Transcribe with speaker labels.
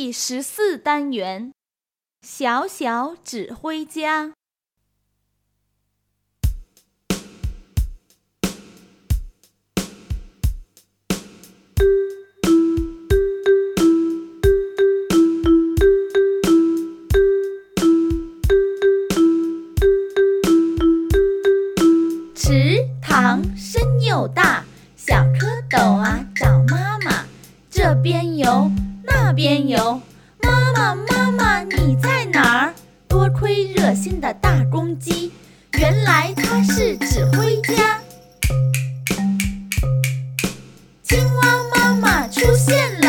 Speaker 1: 第14单元，小小指挥家。池塘深又大，小蝌蚪啊找妈妈，这边游那边游，妈妈妈妈你在哪儿？多亏热心的大公鸡，原来他是指挥家。青蛙妈妈出现了。